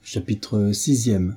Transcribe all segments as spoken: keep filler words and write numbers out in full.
Chapitre sixième.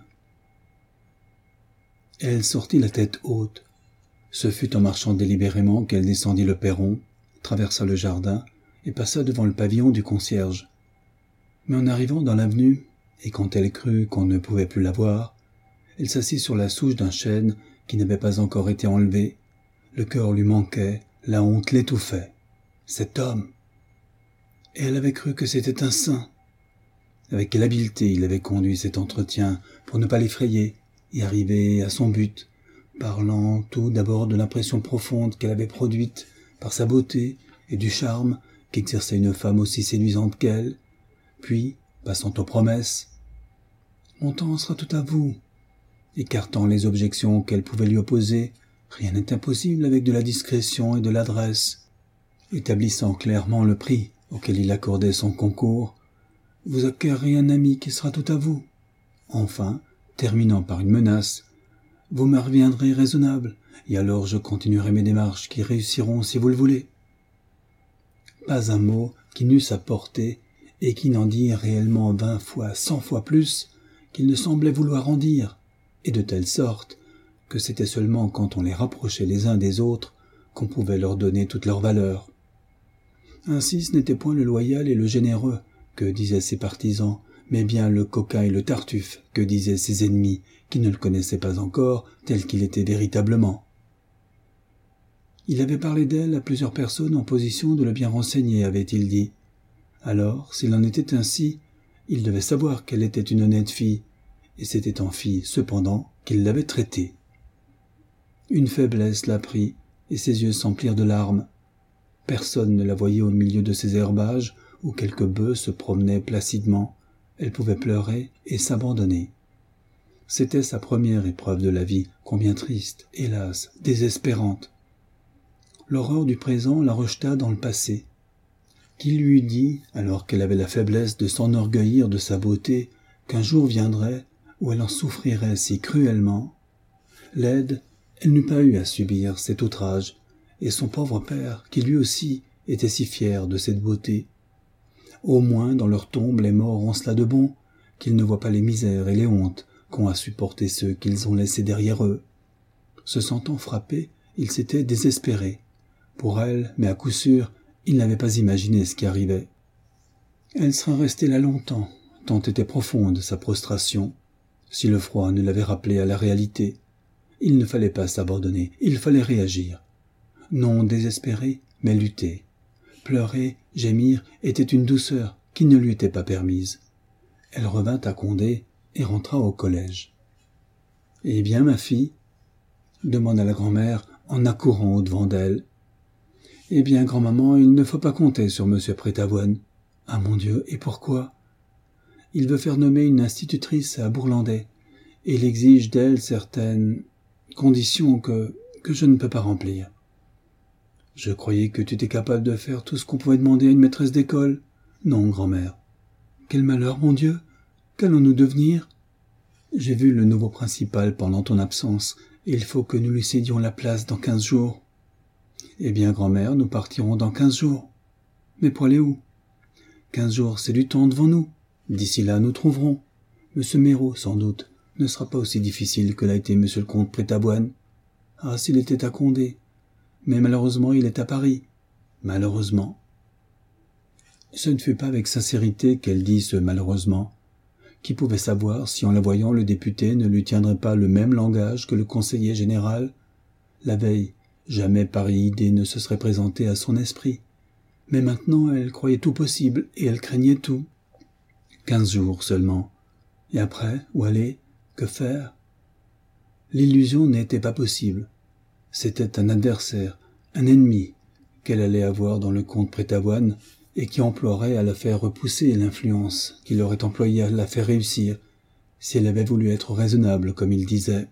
Elle sortit la tête haute. Ce fut en marchant délibérément qu'elle descendit le perron, traversa le jardin et passa devant le pavillon du concierge. Mais en arrivant dans l'avenue, et quand elle crut qu'on ne pouvait plus la voir, elle s'assit sur la souche d'un chêne qui n'avait pas encore été enlevé. Le cœur lui manquait, la honte l'étouffait. Cet homme! Et elle avait cru que c'était un saint. Avec quelle habileté il avait conduit cet entretien pour ne pas l'effrayer et arriver à son but, parlant tout d'abord de l'impression profonde qu'elle avait produite par sa beauté et du charme qu'exerçait une femme aussi séduisante qu'elle, puis, passant aux promesses, « Mon temps sera tout à vous », écartant les objections qu'elle pouvait lui opposer, rien n'est impossible avec de la discrétion et de l'adresse, établissant clairement le prix auquel il accordait son concours, « Vous acquerrez un ami qui sera tout à vous », enfin, terminant par une menace, « Vous me reviendrez raisonnable, et alors je continuerai mes démarches qui réussiront si vous le voulez. » Pas un mot qui n'eût sa portée et qui n'en dit réellement vingt fois, cent fois plus qu'il ne semblait vouloir en dire, et de telle sorte que c'était seulement quand on les rapprochait les uns des autres qu'on pouvait leur donner toute leur valeur. Ainsi ce n'était point le loyal et le généreux que disaient ses partisans, mais bien le coquin et le tartuffe que disaient ses ennemis, qui ne le connaissaient pas encore tel qu'il était véritablement. Il avait parlé d'elle à plusieurs personnes en position de le bien renseigner, avait-il dit. Alors, s'il en était ainsi, il devait savoir qu'elle était une honnête fille, et c'était en fille, cependant, qu'il l'avait traitée. Une faiblesse la prit, et ses yeux s'emplirent de larmes. Personne ne la voyait au milieu de ces herbages où quelques bœufs se promenaient placidement. Elle pouvait pleurer et s'abandonner. C'était sa première épreuve de la vie, combien triste, hélas, désespérante. L'horreur du présent la rejeta dans le passé. Qui lui eût dit, alors qu'elle avait la faiblesse de s'enorgueillir de sa beauté, qu'un jour viendrait où elle en souffrirait si cruellement? Laide, elle n'eût pas eu à subir cet outrage, et son pauvre père, qui lui aussi était si fier de cette beauté. Au moins, dans leur tombe, les morts ont cela de bon, qu'ils ne voient pas les misères et les hontes qu'ont à supporter ceux qu'ils ont laissés derrière eux. Se sentant frappé, il s'était désespéré. Pour elle, mais à coup sûr, il n'avait pas imaginé ce qui arrivait. Elle serait restée là longtemps, tant était profonde sa prostration, si le froid ne l'avait rappelé à la réalité. Il ne fallait pas s'abandonner, il fallait réagir. Non désespérer, mais lutter. Pleurer, gémir était une douceur qui ne lui était pas permise. Elle revint à Condé et rentra au collège. « Eh bien, ma fille ?» demanda la grand-mère en accourant au-devant d'elle. « Eh bien, grand-maman, il ne faut pas compter sur monsieur Prétavoine. »« Ah, mon Dieu, et pourquoi ?»« Il veut faire nommer une institutrice à Bourlandais, et il exige d'elle certaines conditions que, que je ne peux pas remplir. »« Je croyais que tu étais capable de faire tout ce qu'on pouvait demander à une maîtresse d'école. »« Non, grand-mère. »« Quel malheur, mon Dieu! Qu'allons-nous devenir ? » ?»« J'ai vu le nouveau principal pendant ton absence, et il faut que nous lui cédions la place dans quinze jours. »« Eh bien, grand-mère, nous partirons dans quinze jours. »« Mais pour aller où ? » ?»« Quinze jours, c'est du temps devant nous. D'ici là, nous trouverons. Monsieur Méraud, sans doute, ne sera pas aussi difficile que l'a été monsieur le comte Prétavoine. Ah, s'il était à Condé. Mais malheureusement, il est à Paris. Malheureusement. » Ce ne fut pas avec sincérité qu'elle dit ce « malheureusement ». Qui pouvait savoir si en la voyant le député ne lui tiendrait pas le même langage que le conseiller général? La veille, jamais pareille idée ne se serait présentée à son esprit. Mais maintenant, elle croyait tout possible et elle craignait tout. Quinze jours seulement. Et après, où aller? Que faire? L'illusion n'était pas possible. C'était un adversaire, un ennemi, qu'elle allait avoir dans le comte Prétavoine et qui emploierait à la faire repousser l'influence qu'il aurait employée à la faire réussir, si elle avait voulu être raisonnable, comme il disait.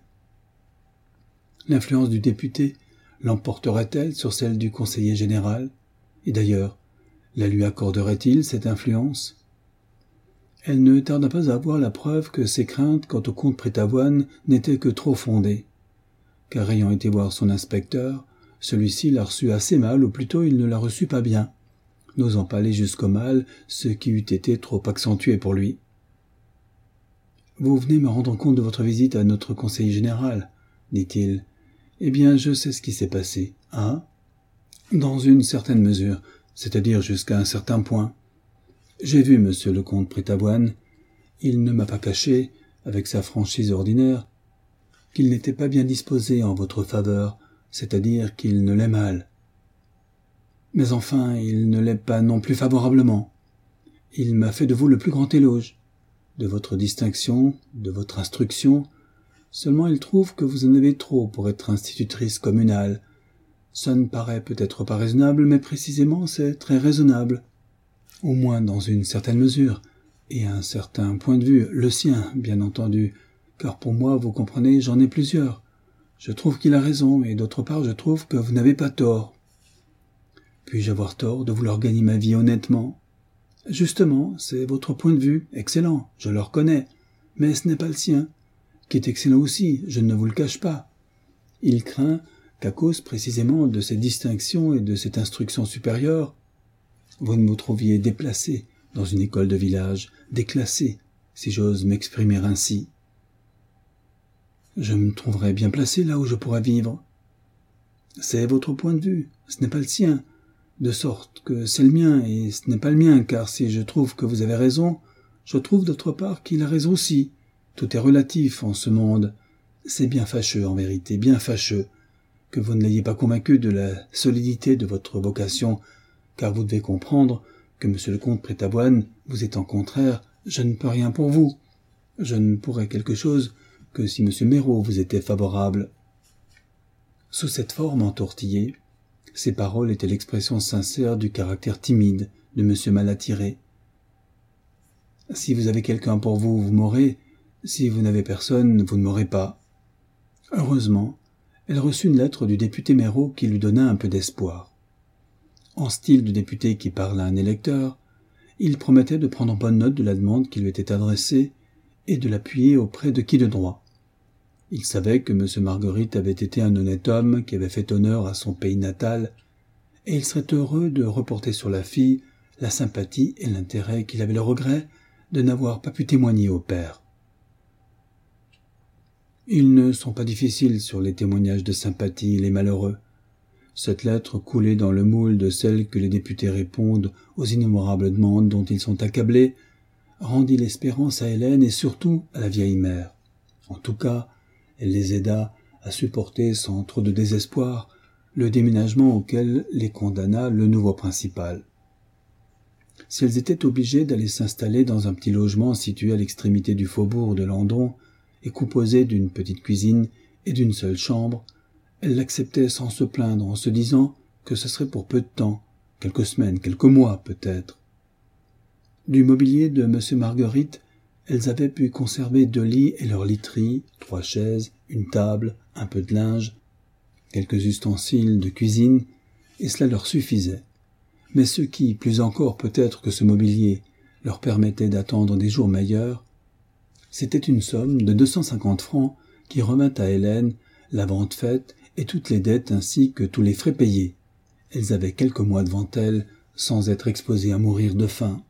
L'influence du député l'emporterait-elle sur celle du conseiller général? Et d'ailleurs, la lui accorderait-il, cette influence? Elle ne tarda pas à avoir la preuve que ses craintes quant au comte Prétavoine n'étaient que trop fondées, car ayant été voir son inspecteur, celui-ci la reçut assez mal, ou plutôt il ne la reçut pas bien, n'osant pas aller jusqu'au mal, ce qui eût été trop accentué pour lui. Vous venez me rendre compte de votre visite à notre conseiller général, dit-il. Eh bien, je sais ce qui s'est passé. Ah ? Dans une certaine mesure, c'est-à-dire jusqu'à un certain point. J'ai vu monsieur le comte Prétavoine. Il ne m'a pas caché, avec sa franchise ordinaire, qu'il n'était pas bien disposé en votre faveur, c'est-à-dire qu'il ne l'est mal. Mais enfin, il ne l'est pas non plus favorablement. Il m'a fait de vous le plus grand éloge, de votre distinction, de votre instruction. Seulement il trouve que vous en avez trop pour être institutrice communale. Ça ne paraît peut-être pas raisonnable, mais précisément c'est très raisonnable. Au moins dans une certaine mesure, et à un certain point de vue, le sien, bien entendu, car pour moi, vous comprenez, j'en ai plusieurs. Je trouve qu'il a raison, et d'autre part, je trouve que vous n'avez pas tort. Puis-je avoir tort de vouloir gagner ma vie honnêtement ? Justement, c'est votre point de vue, excellent, je le reconnais, mais ce n'est pas le sien, qui est excellent aussi, je ne vous le cache pas. Il craint qu'à cause précisément de ces distinctions et de cette instruction supérieure, vous ne vous trouviez déplacé dans une école de village, déclassé, si j'ose m'exprimer ainsi. Je me trouverais bien placé là où je pourrais vivre. C'est votre point de vue, ce n'est pas le sien, de sorte que c'est le mien et ce n'est pas le mien, car si je trouve que vous avez raison, je trouve d'autre part qu'il a raison aussi. Tout est relatif en ce monde. C'est bien fâcheux en vérité, bien fâcheux, que vous ne l'ayez pas convaincu de la solidité de votre vocation, car vous devez comprendre que monsieur le comte Prétavoine vous étant contraire, je ne peux rien pour vous. Je ne pourrais quelque chose que si monsieur Méraud vous était favorable. Sous cette forme entortillée, ces paroles étaient l'expression sincère du caractère timide de monsieur Malatiré. Si vous avez quelqu'un pour vous, vous m'aurez. Si vous n'avez personne, vous ne m'aurez pas. Heureusement, elle reçut une lettre du député Méraud qui lui donna un peu d'espoir. En style de député qui parle à un électeur, il promettait de prendre bonne note de la demande qui lui était adressée et de l'appuyer auprès de qui de droit. Il savait que M. Marguerite avait été un honnête homme qui avait fait honneur à son pays natal, et il serait heureux de reporter sur la fille la sympathie et l'intérêt qu'il avait le regret de n'avoir pas pu témoigner au père. Ils ne sont pas difficiles sur les témoignages de sympathie, les malheureux. Cette lettre, coulée dans le moule de celles que les députés répondent aux innombrables demandes dont ils sont accablés, rendit l'espérance à Hélène et surtout à la vieille mère. En tout cas, elle les aida à supporter sans trop de désespoir le déménagement auquel les condamna le nouveau principal. Si elles étaient obligées d'aller s'installer dans un petit logement situé à l'extrémité du faubourg de Landon et composé d'une petite cuisine et d'une seule chambre, elles l'acceptaient sans se plaindre en se disant que ce serait pour peu de temps, quelques semaines, quelques mois peut-être. Du mobilier de M. Marguerite, elles avaient pu conserver deux lits et leur literie, trois chaises, une table, un peu de linge, quelques ustensiles de cuisine, et cela leur suffisait. Mais ce qui, plus encore peut-être que ce mobilier, leur permettait d'attendre des jours meilleurs, c'était une somme de deux cent cinquante francs qui revint à Hélène, la vente faite et toutes les dettes ainsi que tous les frais payés. Elles avaient quelques mois devant elles sans être exposées à mourir de faim.